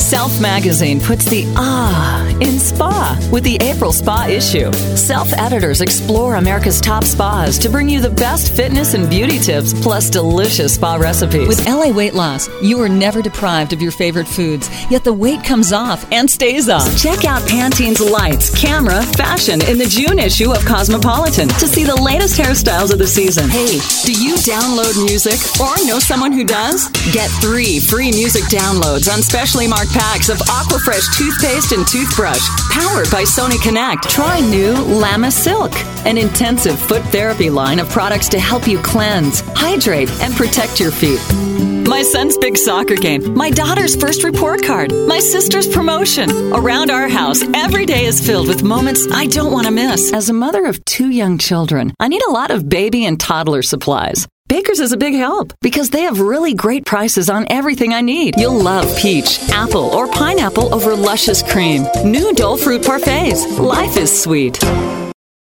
Self Magazine puts the in spa with the April Spa issue. Self editors explore America's top spas to bring you the best fitness and beauty tips, plus delicious spa recipes. With LA Weight Loss, you are never deprived of your favorite foods, yet the weight comes off and stays off. Check out Pantene's Lights, Camera, Fashion in the June issue of Cosmopolitan to see the latest hairstyles of the season. Hey, do you download music or know someone who does? Get 3 free music downloads on specially marked packs of Aquafresh toothpaste and toothbrush, powered by Sony Connect. Try new Lama Silk, an intensive foot therapy line of products to help you cleanse, hydrate, and protect your feet. My son's big soccer game, my daughter's first report card, my sister's promotion. Around our house, every day is filled with moments I don't want to miss. As a mother of 2 young children, I need a lot of baby and toddler supplies. Baker's is a big help because they have really great prices on everything I need. You'll love peach, apple, or pineapple over luscious cream. New Dole Fruit Parfaits. Life is sweet.